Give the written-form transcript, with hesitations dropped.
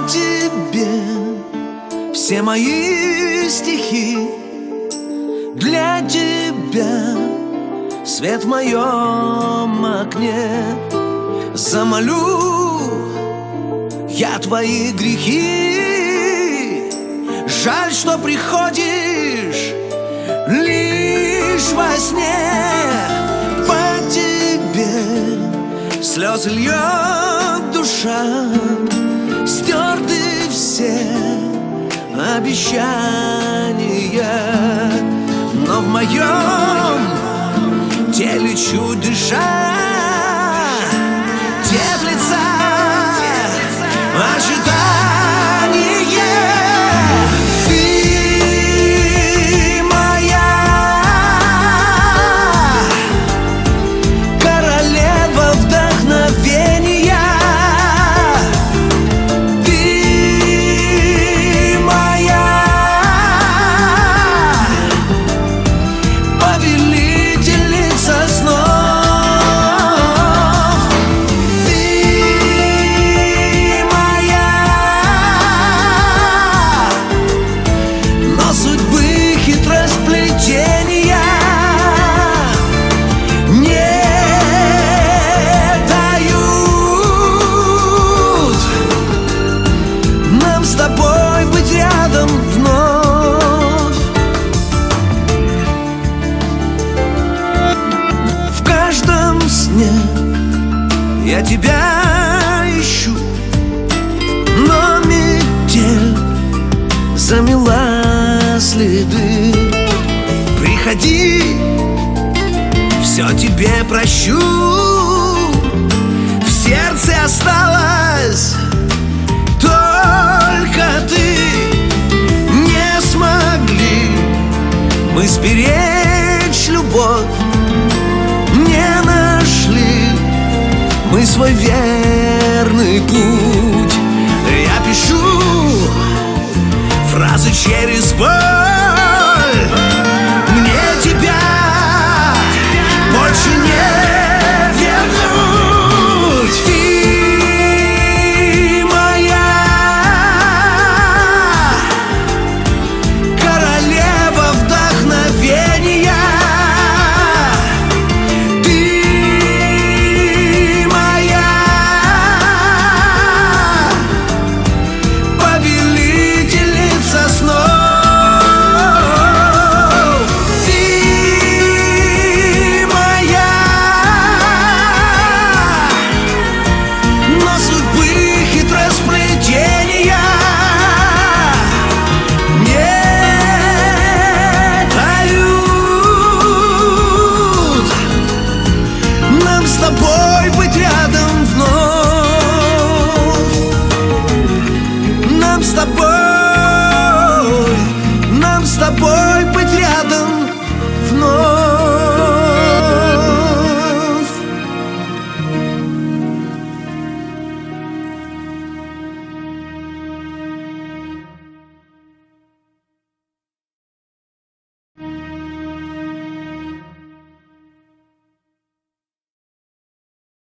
тебе все мои стихи, для тебя свет в моем окне. Замолю я твои грехи. Жаль, что приходишь лишь во сне. По тебе слезы льет душа, стерты все обещания, но в моем теле чуть дыша теплится ожидание. Ты моя королева вдохновения. Ты моя повелительница снов. Я тебя ищу, но метель замела следы. Приходи, все тебе прощу. В сердце осталась только ты. Не смогли мы сберечь любовь, не нашли мы свой верный путь.